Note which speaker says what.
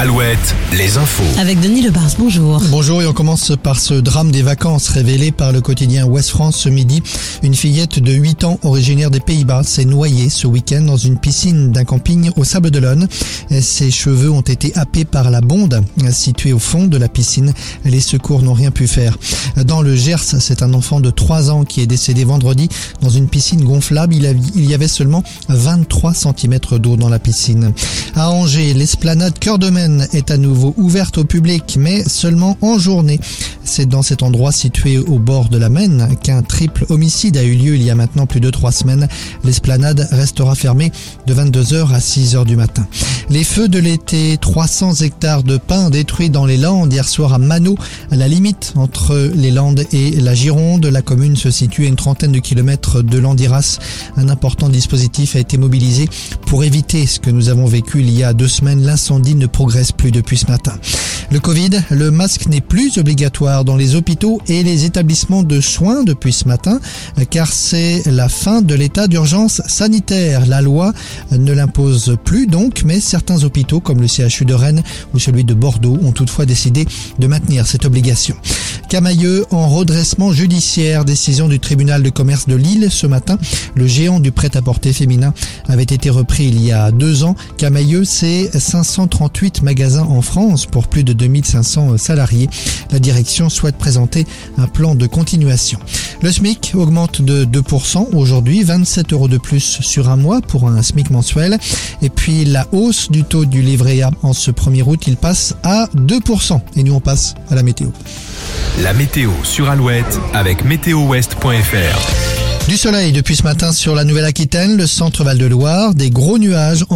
Speaker 1: Alouette, les infos.
Speaker 2: Avec Denis Lebars, bonjour.
Speaker 3: Bonjour, et on commence par ce drame des vacances révélé par le quotidien Ouest France ce midi. Une fillette de 8 ans originaire des Pays-Bas s'est noyée ce week-end dans une piscine d'un camping au Sables-d'Olonne. Ses cheveux ont été happés par la bonde située au fond de la piscine. Les secours n'ont rien pu faire. Dans le Gers, c'est un enfant de 3 ans qui est décédé vendredi dans une piscine gonflable. Il y avait seulement 23 cm d'eau dans la piscine. À Angers, l'esplanade Cœur de Maine est à nouveau ouverte au public, mais seulement en journée. C'est dans cet endroit situé au bord de la Maine qu'un triple homicide a eu lieu il y a maintenant plus de 3 semaines. L'esplanade restera fermée de 22h à 6h du matin. Les feux de l'été, 300 hectares de pins détruits dans les Landes hier soir à Manot, à la limite entre les Landes et la Gironde. La commune se situe à une trentaine de kilomètres de Landiras. Un important dispositif a été mobilisé pour éviter ce que nous avons vécu il y a 2 semaines. L'incendie ne progresse plus depuis ce matin. Le Covid, le masque n'est plus obligatoire dans les hôpitaux et les établissements de soins depuis ce matin, car c'est la fin de l'état d'urgence sanitaire. La loi ne l'impose plus donc, mais certains hôpitaux comme le CHU de Rennes ou celui de Bordeaux ont toutefois décidé de maintenir cette obligation. Camaïeu en redressement judiciaire, décision du tribunal de commerce de Lille ce matin. Le géant du prêt-à-porter féminin avait été repris il y a 2 ans. Camaïeu, c'est 538 magasins en France pour plus de 2500 salariés. La direction souhaite présenter un plan de continuation. Le SMIC augmente de 2% aujourd'hui, 27 € de plus sur un mois pour un SMIC mensuel. Et puis la hausse du taux du livret A en ce 1er août, il passe à 2%. Et nous on passe à la météo.
Speaker 1: La météo sur Alouette avec météowest.fr.
Speaker 3: Du soleil depuis ce matin sur la Nouvelle-Aquitaine, le centre Val-de-Loire, des gros nuages